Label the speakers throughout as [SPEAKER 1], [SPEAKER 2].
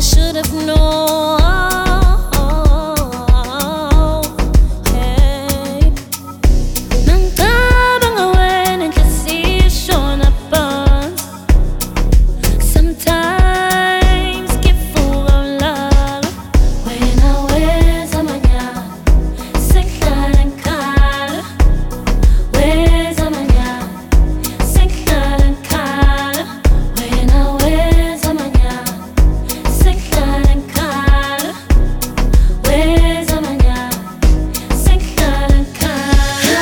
[SPEAKER 1] should have known. Hey. Nang tabang awen and decision upon. Sometimes get full of love. When I wear zamanya, sekaran kala. Wear zamanya, sekaran kala. When I wear zamanya, sekaran kala. Wear zamanya, sekaran kala.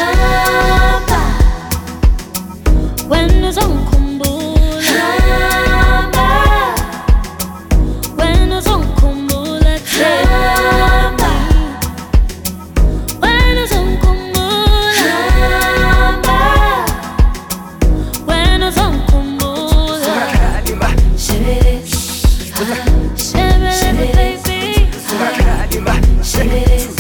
[SPEAKER 1] When uzongikhumbula, when uzongikhumbula hamba, when uzongikhumbula hamba, when uzongikhumbula shebele, shebele baby, shebele.